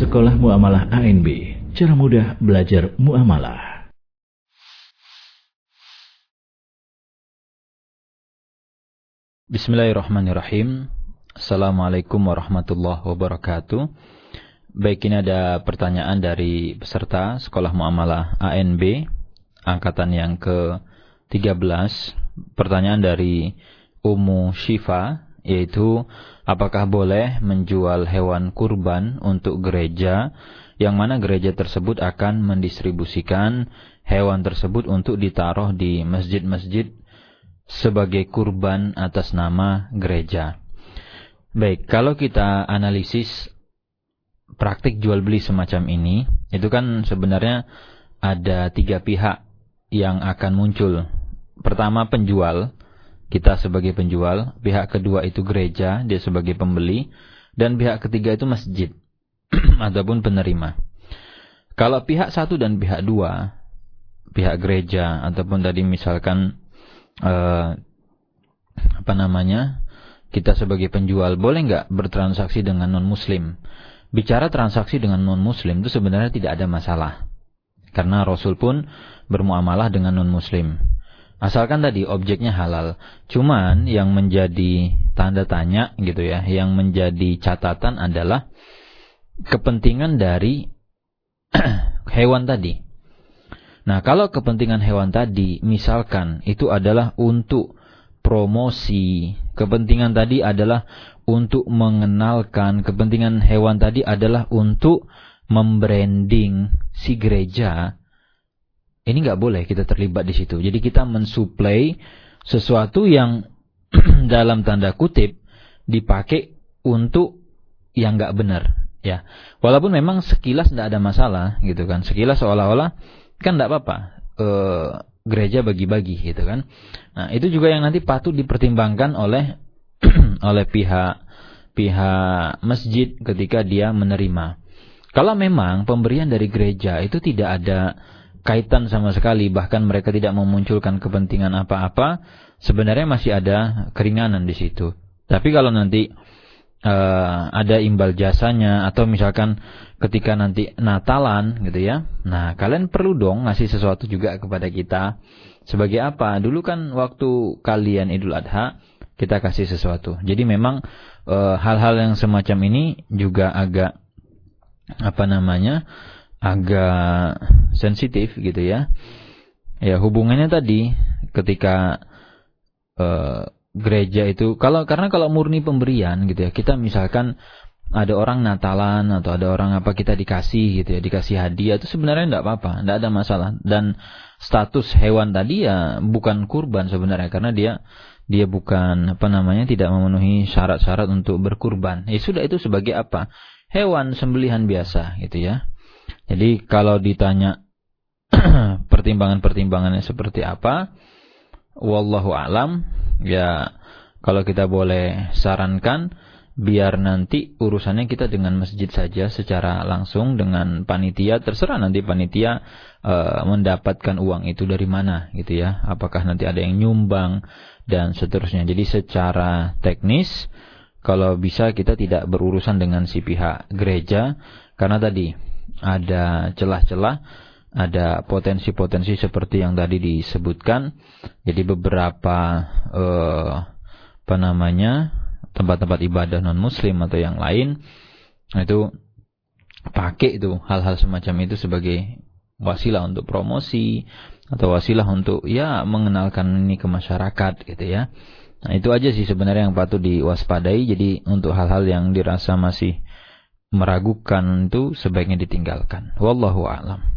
Sekolah Muamalah ANB, cara mudah belajar muamalah. Bismillahirrahmanirrahim. Assalamualaikum warahmatullahi wabarakatuh. Baik, ini ada pertanyaan dari peserta Sekolah Muamalah ANB angkatan yang ke-13. Pertanyaan dari Ummu Syifa, yaitu apakah boleh menjual hewan kurban untuk gereja, yang mana gereja tersebut akan mendistribusikan hewan tersebut untuk ditaruh di masjid-masjid sebagai kurban atas nama gereja. Baik, kalau kita analisis praktik jual beli semacam ini, itu kan sebenarnya ada 3 pihak yang akan muncul. Pertama, penjual, kita sebagai penjual, pihak kedua itu gereja, dia sebagai pembeli, dan pihak ketiga itu masjid ataupun penerima. Kalau pihak 1 dan pihak 2, pihak gereja ataupun tadi misalkan kita sebagai penjual, boleh nggak bertransaksi dengan non-muslim? Bicara transaksi dengan non-muslim itu sebenarnya tidak ada masalah, karena Rasul pun bermuamalah dengan non-muslim, asalkan tadi objeknya halal. Cuman yang menjadi tanda tanya gitu ya, yang menjadi catatan adalah kepentingan dari hewan tadi. Nah, kalau kepentingan hewan tadi misalkan itu adalah untuk promosi, kepentingan tadi adalah untuk mengenalkan, kepentingan hewan tadi adalah untuk membranding si gereja, ini nggak boleh kita terlibat di situ. Jadi kita mensuplai sesuatu yang dalam tanda kutip dipakai untuk yang nggak benar, ya. Walaupun memang sekilas nggak ada masalah, gitu kan. Sekilas seolah-olah kan nggak apa-apa, gereja bagi-bagi, gitu kan. Nah, itu juga yang nanti patut dipertimbangkan oleh oleh pihak masjid ketika dia menerima. Kalau memang pemberian dari gereja itu tidak ada kaitan sama sekali, bahkan mereka tidak memunculkan kepentingan apa-apa, sebenarnya masih ada keringanan di situ. Tapi kalau nanti ada imbal jasanya, atau misalkan ketika nanti Natalan gitu ya, nah kalian perlu dong ngasih sesuatu juga kepada kita. Sebagai apa? Dulu kan waktu kalian Idul Adha kita kasih sesuatu. Jadi memang hal-hal yang semacam ini juga agak agak sensitif gitu ya. Ya, hubungannya tadi ketika gereja itu, karena kalau murni pemberian gitu ya, kita misalkan ada orang Natalan atau ada orang kita dikasih gitu ya, dikasih hadiah, itu sebenarnya enggak apa-apa, enggak ada masalah. Dan status hewan tadi ya bukan kurban sebenarnya, karena dia bukan tidak memenuhi syarat-syarat untuk berkurban. Ya sudah, itu sebagai apa? Hewan sembelihan biasa gitu ya. Jadi kalau ditanya pertimbangan-pertimbangannya seperti apa, wallahu alam, ya kalau kita boleh sarankan, biar nanti urusannya kita dengan masjid saja secara langsung, dengan panitia, terserah nanti panitia mendapatkan uang itu dari mana gitu ya. Apakah nanti ada yang nyumbang dan seterusnya. Jadi secara teknis kalau bisa kita tidak berurusan dengan si pihak gereja, karena tadi ada celah-celah, ada potensi-potensi seperti yang tadi disebutkan. Jadi beberapa tempat-tempat ibadah non-muslim atau yang lain itu pakai itu hal-hal semacam itu sebagai wasilah untuk promosi atau wasilah untuk ya mengenalkan ini ke masyarakat gitu ya. Nah, itu aja sih sebenarnya yang patut diwaspadai. Jadi untuk hal-hal yang dirasa masih meragukan itu sebaiknya ditinggalkan. Wallahu a'lam.